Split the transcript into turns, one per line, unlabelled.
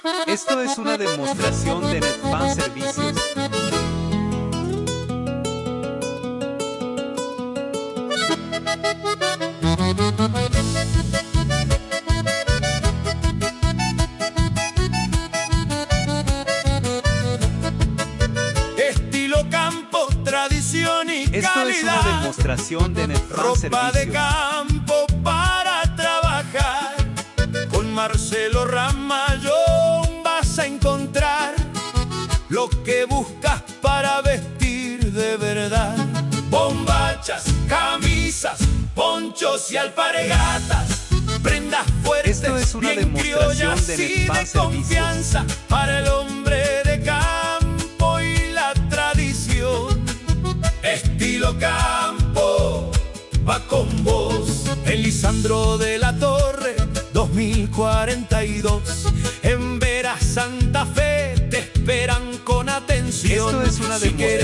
Esto es una demostración de Netfan Servicios.
Estilo campo, tradición y
Esto
calidad.
es una demostración de Netfan
Ropa
Servicios.
de campo para trabajar. Con Marcelo Ramayón vas a encontrar lo que buscas para vestir de verdad. Bombachas, camisas, ponchos y alpargatas. Prendas fuertes,
Esto es una
bien
demostración
criollas
de
y
Netfan
de
Servicios.
confianza para el hombre de campo y la tradición. Estilo campo va con vos. En Lisandro de la Torre 2042. En Vera Santa Fe te esperan con atención.
Esto es una
Si quieres